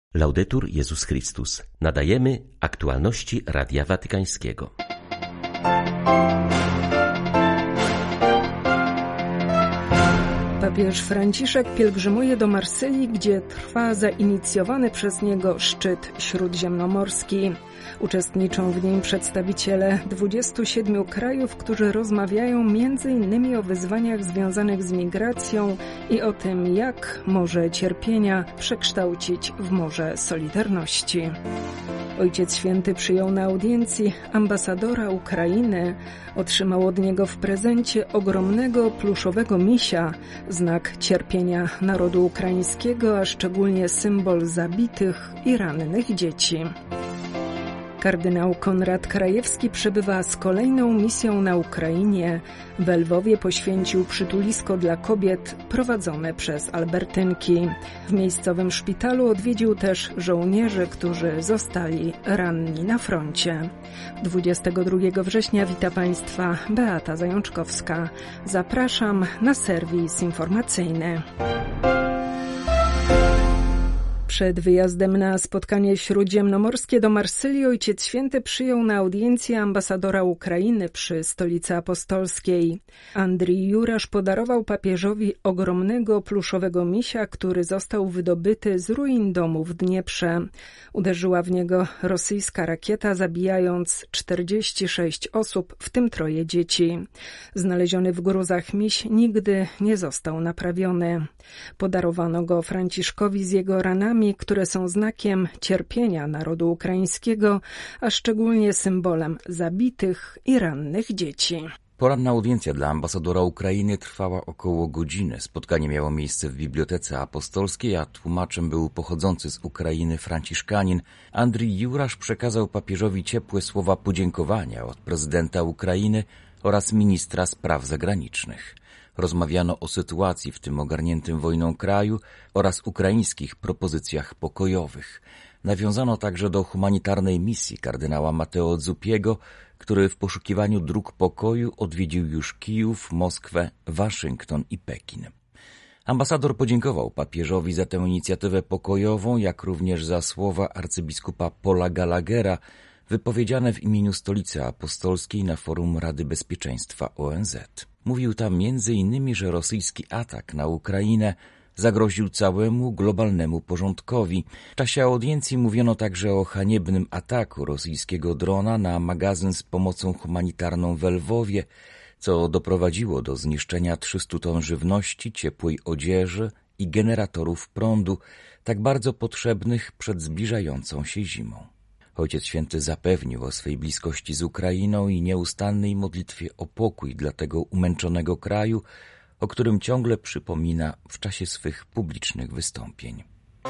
Laudetur Jezus Chrystus. Nadajemy aktualności Radia Watykańskiego. Papież Franciszek pielgrzymuje do Marsylii, gdzie trwa zainicjowany przez niego szczyt śródziemnomorski. Uczestniczą w nim przedstawiciele 27 krajów, którzy rozmawiają m.in. o wyzwaniach związanych z migracją i o tym, jak morze cierpienia przekształcić w morze solidarności. Ojciec Święty przyjął na audiencji ambasadora Ukrainy. Otrzymał od niego w prezencie ogromnego pluszowego misia, znak cierpienia narodu ukraińskiego, a szczególnie symbol zabitych i rannych dzieci. Kardynał Konrad Krajewski przebywa z kolejną misją na Ukrainie. W Lwowie poświęcił przytulisko dla kobiet prowadzone przez Albertynki. W miejscowym szpitalu odwiedził też żołnierzy, którzy zostali ranni na froncie. 22 września wita Państwa Beata Zajączkowska. Zapraszam na serwis informacyjny. Przed wyjazdem na spotkanie śródziemnomorskie do Marsylii Ojciec Święty przyjął na audiencję ambasadora Ukrainy przy Stolicy Apostolskiej. Andrii Jurasz podarował papieżowi ogromnego pluszowego misia, który został wydobyty z ruin domu w Dnieprze. Uderzyła w niego rosyjska rakieta, zabijając 46 osób, w tym 3 dzieci. Znaleziony w gruzach miś nigdy nie został naprawiony. Podarowano go Franciszkowi z jego ranami, które są znakiem cierpienia narodu ukraińskiego, a szczególnie symbolem zabitych i rannych dzieci. Poranna audiencja dla ambasadora Ukrainy trwała około godziny. Spotkanie miało miejsce w Bibliotece Apostolskiej, a tłumaczem był pochodzący z Ukrainy franciszkanin. Andrii Jurasz przekazał papieżowi ciepłe słowa podziękowania od prezydenta Ukrainy oraz ministra spraw zagranicznych. Rozmawiano o sytuacji w tym ogarniętym wojną kraju oraz ukraińskich propozycjach pokojowych. Nawiązano także do humanitarnej misji kardynała Matteo Zuppiego, który w poszukiwaniu dróg pokoju odwiedził już Kijów, Moskwę, Waszyngton i Pekin. Ambasador podziękował papieżowi za tę inicjatywę pokojową, jak również za słowa arcybiskupa Paula Gallaghera wypowiedziane w imieniu Stolicy Apostolskiej na forum Rady Bezpieczeństwa ONZ. Mówił tam m.in., że rosyjski atak na Ukrainę zagroził całemu globalnemu porządkowi. W czasie audiencji mówiono także o haniebnym ataku rosyjskiego drona na magazyn z pomocą humanitarną w Lwowie, co doprowadziło do zniszczenia 300 ton żywności, ciepłej odzieży i generatorów prądu, tak bardzo potrzebnych przed zbliżającą się zimą. Ojciec Święty zapewnił o swej bliskości z Ukrainą i nieustannej modlitwie o pokój dla tego umęczonego kraju, o którym ciągle przypomina w czasie swych publicznych wystąpień.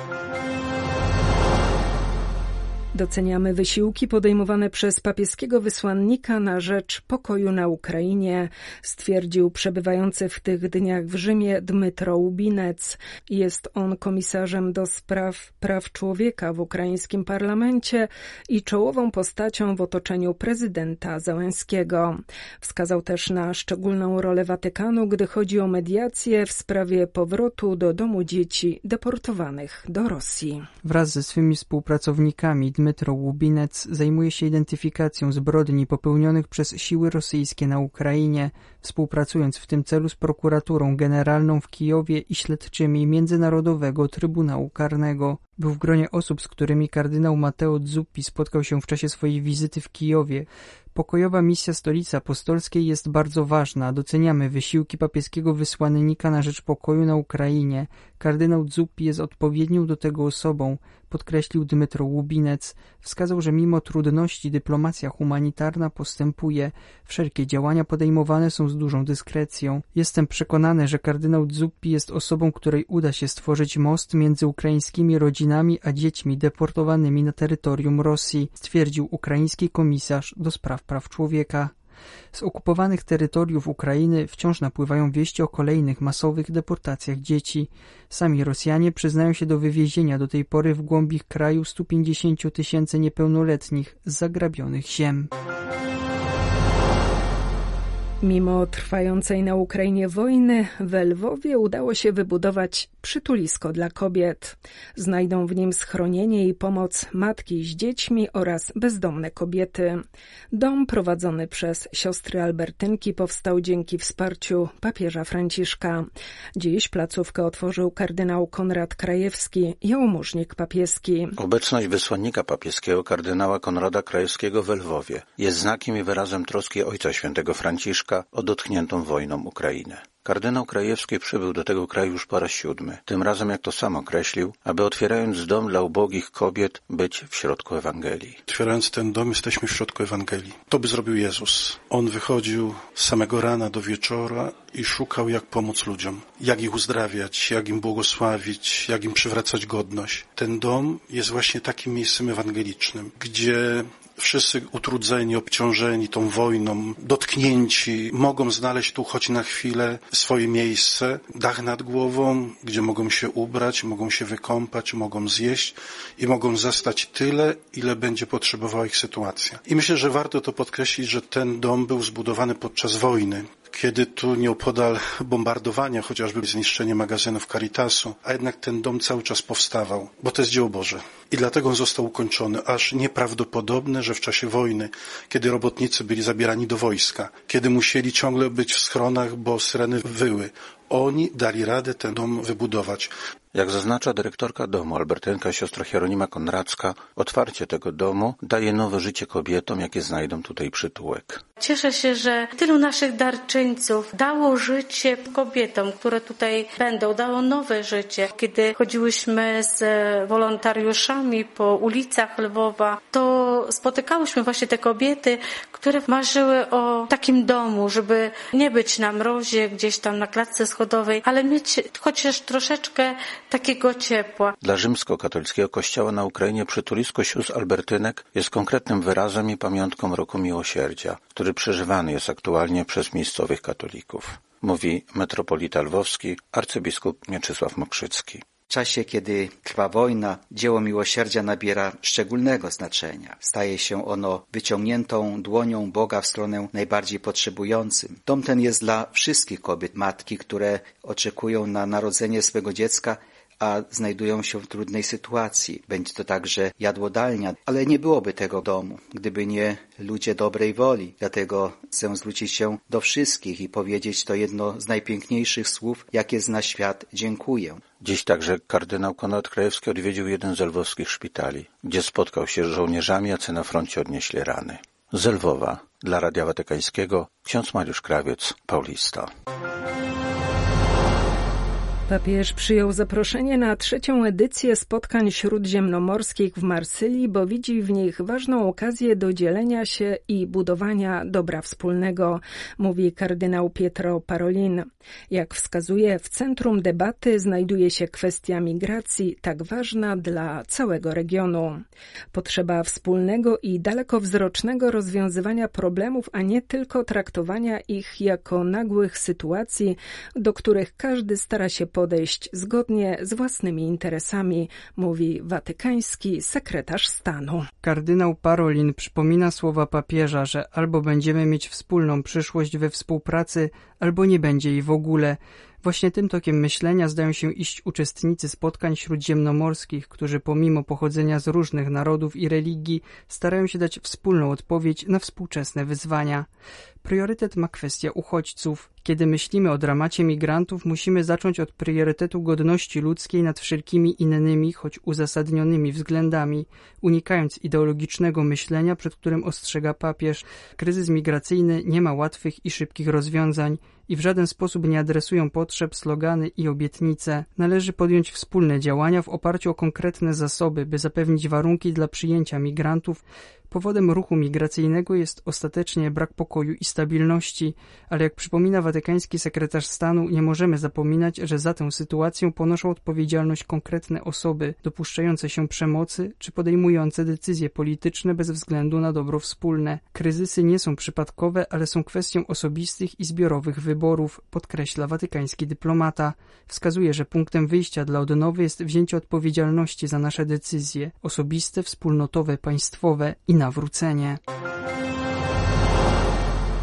Doceniamy wysiłki podejmowane przez papieskiego wysłannika na rzecz pokoju na Ukrainie, stwierdził przebywający w tych dniach w Rzymie Dmytro Łubinec. Jest on komisarzem do spraw praw człowieka w ukraińskim parlamencie i czołową postacią w otoczeniu prezydenta Zełenskiego. Wskazał też na szczególną rolę Watykanu, gdy chodzi o mediację w sprawie powrotu do domu dzieci deportowanych do Rosji. Wraz ze swymi współpracownikami Dmytro Łubinec zajmuje się identyfikacją zbrodni popełnionych przez siły rosyjskie na Ukrainie, współpracując w tym celu z prokuraturą generalną w Kijowie i śledczymi Międzynarodowego Trybunału Karnego. Był w gronie osób, z którymi kardynał Matteo Zuppi spotkał się w czasie swojej wizyty w Kijowie. Pokojowa misja Stolicy Apostolskiej jest bardzo ważna. Doceniamy wysiłki papieskiego wysłannika na rzecz pokoju na Ukrainie. Kardynał Zuppi jest odpowiednią do tego osobą, podkreślił Dmytro Łubinec. Wskazał, że mimo trudności dyplomacja humanitarna postępuje. Wszelkie działania podejmowane są z dużą dyskrecją. Jestem przekonany, że kardynał Zuppi jest osobą, której uda się stworzyć most między ukraińskimi rodzinami a dziećmi deportowanymi na terytorium Rosji, stwierdził ukraiński komisarz do spraw praw człowieka. Z okupowanych terytoriów Ukrainy wciąż napływają wieści o kolejnych masowych deportacjach dzieci. Sami Rosjanie przyznają się do wywiezienia do tej pory w głąb ich kraju 150 000 niepełnoletnich z zagrabionych ziem. Mimo trwającej na Ukrainie wojny w Lwowie udało się wybudować przytulisko dla kobiet. Znajdą w nim schronienie i pomoc matki z dziećmi oraz bezdomne kobiety. Dom prowadzony przez siostry Albertynki powstał dzięki wsparciu papieża Franciszka. Dziś placówkę otworzył kardynał Konrad Krajewski, jałmużnik papieski. Obecność wysłannika papieskiego kardynała Konrada Krajewskiego w Lwowie jest znakiem i wyrazem troski Ojca Świętego Franciszka o dotkniętą wojną Ukrainę. Kardynał Krajewski przybył do tego kraju już po raz 7. Tym razem, jak to sam określił, aby otwierając dom dla ubogich kobiet, być w środku Ewangelii. Otwierając ten dom, jesteśmy w środku Ewangelii. To by zrobił Jezus. On wychodził z samego rana do wieczora i szukał, jak pomóc ludziom, jak ich uzdrawiać, jak im błogosławić, jak im przywracać godność. Ten dom jest właśnie takim miejscem ewangelicznym, gdzie wszyscy utrudzeni, obciążeni tą wojną, dotknięci, mogą znaleźć tu choć na chwilę swoje miejsce, dach nad głową, gdzie mogą się ubrać, mogą się wykąpać, mogą zjeść i mogą zastać tyle, ile będzie potrzebowała ich sytuacja. I myślę, że warto to podkreślić, że ten dom był zbudowany podczas wojny, kiedy tu nieopodal bombardowania, chociażby zniszczenie magazynów Caritasu, a jednak ten dom cały czas powstawał, bo to jest dzieło Boże. I dlatego on został ukończony. Aż nieprawdopodobne, że w czasie wojny, kiedy robotnicy byli zabierani do wojska, kiedy musieli ciągle być w schronach, bo syreny wyły, oni dali radę ten dom wybudować. Jak zaznacza dyrektorka domu, Albertynka, siostra Hieronima Konradzka, otwarcie tego domu daje nowe życie kobietom, jakie znajdą tutaj przytułek. Cieszę się, że tylu naszych darczyńców dało życie kobietom, które tutaj będą, dało nowe życie. Kiedy chodziłyśmy z wolontariuszami po ulicach Lwowa, to spotykałyśmy właśnie te kobiety, które marzyły o takim domu, żeby nie być na mrozie, gdzieś tam na klatce schodowej, ale mieć chociaż troszeczkę takiego ciepła. Dla rzymskokatolickiego kościoła na Ukrainie przytulisko sióstr Albertynek jest konkretnym wyrazem i pamiątką roku miłosierdzia, który przeżywany jest aktualnie przez miejscowych katolików. Mówi metropolita lwowski, arcybiskup Mieczysław Mokrzycki. W czasie, kiedy trwa wojna, dzieło miłosierdzia nabiera szczególnego znaczenia. Staje się ono wyciągniętą dłonią Boga w stronę najbardziej potrzebującym. Dom ten jest dla wszystkich kobiet, matki, które oczekują na narodzenie swego dziecka, a znajdują się w trudnej sytuacji. Będzie to także jadłodalnia, ale nie byłoby tego domu, gdyby nie ludzie dobrej woli. Dlatego chcę zwrócić się do wszystkich i powiedzieć to jedno z najpiękniejszych słów, jakie zna świat. Dziękuję. Dziś także kardynał Konrad Krajewski odwiedził jeden z lwowskich szpitali, gdzie spotkał się z żołnierzami, jacy na froncie odnieśli rany. Z Lwowa, dla Radia Watykańskiego, ksiądz Mariusz Krawiec, Paulista. Papież przyjął zaproszenie na 3. edycję spotkań śródziemnomorskich w Marsylii, bo widzi w nich ważną okazję do dzielenia się i budowania dobra wspólnego, mówi kardynał Pietro Parolin. Jak wskazuje, w centrum debaty znajduje się kwestia migracji, tak ważna dla całego regionu. Potrzeba wspólnego i dalekowzrocznego rozwiązywania problemów, a nie tylko traktowania ich jako nagłych sytuacji, do których każdy stara się podejść zgodnie z własnymi interesami, mówi watykański sekretarz stanu. Kardynał Parolin przypomina słowa papieża, że albo będziemy mieć wspólną przyszłość we współpracy, albo nie będzie jej w ogóle. Właśnie tym tokiem myślenia zdają się iść uczestnicy spotkań śródziemnomorskich, którzy pomimo pochodzenia z różnych narodów i religii starają się dać wspólną odpowiedź na współczesne wyzwania. Priorytet ma kwestia uchodźców. Kiedy myślimy o dramacie migrantów, musimy zacząć od priorytetu godności ludzkiej nad wszelkimi innymi, choć uzasadnionymi względami, unikając ideologicznego myślenia, przed którym ostrzega papież. Kryzys migracyjny nie ma łatwych i szybkich rozwiązań i w żaden sposób nie adresują potrzeb slogany i obietnice. Należy podjąć wspólne działania w oparciu o konkretne zasoby, by zapewnić warunki dla przyjęcia migrantów. Powodem ruchu migracyjnego jest ostatecznie brak pokoju i stabilności, ale jak przypomina watykański sekretarz stanu, nie możemy zapominać, że za tę sytuację ponoszą odpowiedzialność konkretne osoby dopuszczające się przemocy czy podejmujące decyzje polityczne bez względu na dobro wspólne. Kryzysy nie są przypadkowe, ale są kwestią osobistych i zbiorowych wyborów, podkreśla watykański dyplomata. Wskazuje, że punktem wyjścia dla odnowy jest wzięcie odpowiedzialności za nasze decyzje osobiste, wspólnotowe, państwowe i nawrócenie.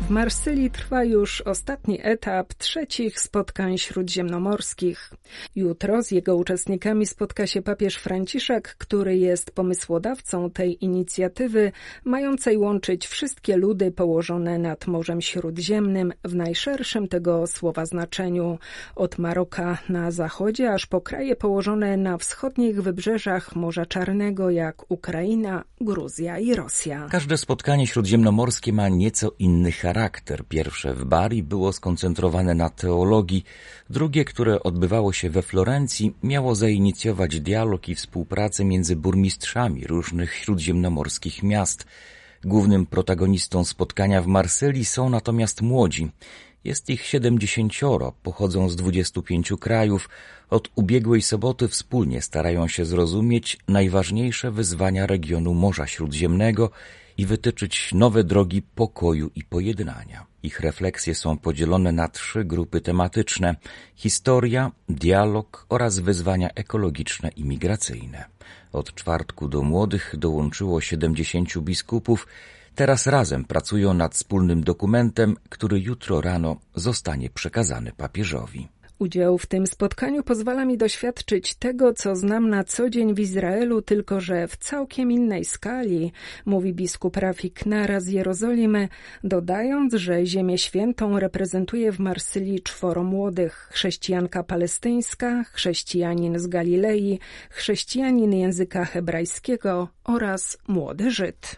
W Marsylii trwa już ostatni etap trzecich spotkań śródziemnomorskich. Jutro z jego uczestnikami spotka się papież Franciszek, który jest pomysłodawcą tej inicjatywy, mającej łączyć wszystkie ludy położone nad Morzem Śródziemnym w najszerszym tego słowa znaczeniu. Od Maroka na zachodzie, aż po kraje położone na wschodnich wybrzeżach Morza Czarnego, jak Ukraina, Gruzja i Rosja. Każde spotkanie śródziemnomorskie ma nieco inny charakter. Pierwsze w Bari było skoncentrowane na teologii, drugie, które odbywało się we Florencji, miało zainicjować dialog i współpracę między burmistrzami różnych śródziemnomorskich miast. Głównym protagonistą spotkania w Marsylii są natomiast młodzi. Jest ich 70, pochodzą z 25 krajów. Od ubiegłej soboty wspólnie starają się zrozumieć najważniejsze wyzwania regionu Morza Śródziemnego i wytyczyć nowe drogi pokoju i pojednania. Ich refleksje są podzielone na 3 grupy tematyczne: historia, dialog oraz wyzwania ekologiczne i migracyjne. Od czwartku do młodych dołączyło 70 biskupów. Teraz razem pracują nad wspólnym dokumentem, który jutro rano zostanie przekazany papieżowi. Udział w tym spotkaniu pozwala mi doświadczyć tego, co znam na co dzień w Izraelu, tylko że w całkiem innej skali, mówi biskup Rafik Nara z Jerozolimy, dodając, że Ziemię Świętą reprezentuje w Marsylii 4 młodych: chrześcijanka palestyńska, chrześcijanin z Galilei, chrześcijanin języka hebrajskiego oraz młody Żyd.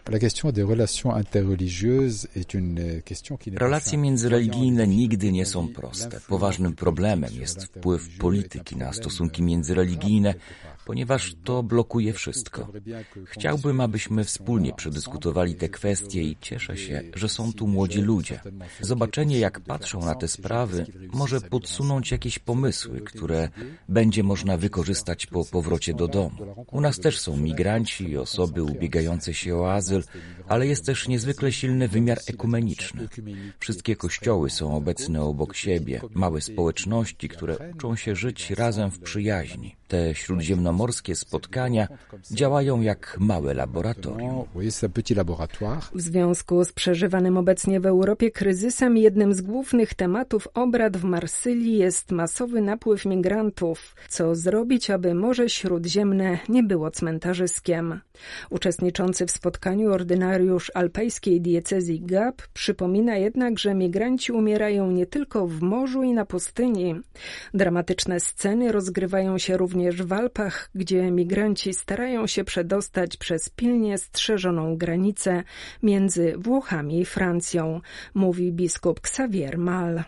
Relacje międzyreligijne nigdy nie są proste. Poważnym problemem jest wpływ polityki na stosunki międzyreligijne, ponieważ to blokuje wszystko. Chciałbym, abyśmy wspólnie przedyskutowali te kwestie i cieszę się, że są tu młodzi ludzie. Zobaczenie, jak patrzą na te sprawy, może podsunąć jakieś pomysły, które będzie można wykorzystać po powrocie do domu. U nas też są migranci i osoby ubiegające się o azyl, ale jest też niezwykle silny wymiar ekumeniczny. Wszystkie kościoły są obecne obok siebie, małe społeczności, które uczą się żyć razem w przyjaźni. Te śródziemnomorskie spotkania działają jak małe laboratorium. W związku z przeżywanym obecnie w Europie kryzysem, jednym z głównych tematów obrad w Marsylii jest masowy napływ migrantów. Co zrobić, aby Morze Śródziemne nie było cmentarzyskiem? Uczestniczący w spotkaniu ordynariusz alpejskiej diecezji Gap przypomina jednak, że migranci umierają nie tylko w morzu i na pustyni. Dramatyczne sceny rozgrywają się również w Alpach, gdzie migranci starają się przedostać przez pilnie strzeżoną granicę między Włochami i Francją, mówi biskup Xavier Mal.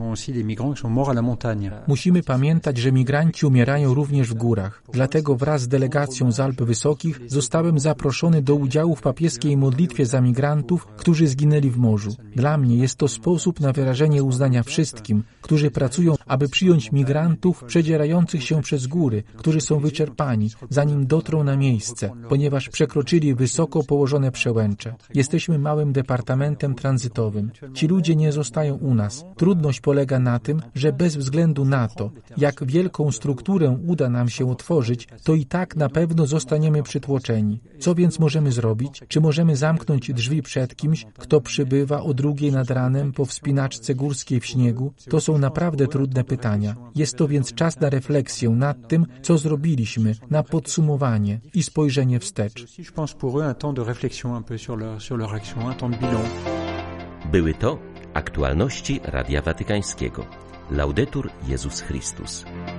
Musimy pamiętać, że migranci umierają również w górach. Dlatego wraz z delegacją z Alp Wysokich zostałem zaproszony do udziału w papieskiej modlitwie za migrantów, którzy zginęli w morzu. Dla mnie jest to sposób na wyrażenie uznania wszystkim, którzy pracują, aby przyjąć migrantów przedzierających się przez góry, którzy są wyczerpani, zanim dotrą na miejsce, ponieważ przekroczyli wysoko położone przełęcze. Jesteśmy małym departamentem tranzytowym. Ci ludzie nie zostają u nas. Trudność polega na tym, że bez względu na to, jak wielką strukturę uda nam się utworzyć, to i tak na pewno zostaniemy przytłoczeni. Co więc możemy zrobić? Czy możemy zamknąć drzwi przed kimś, kto przybywa o 2:00 nad ranem po wspinaczce górskiej w śniegu? To są naprawdę trudne pytania. Jest to więc czas na refleksję nad tym, co zrobiliśmy, na podsumowanie i spojrzenie wstecz. Były to aktualności Radia Watykańskiego. Laudetur Jezus Chrystus.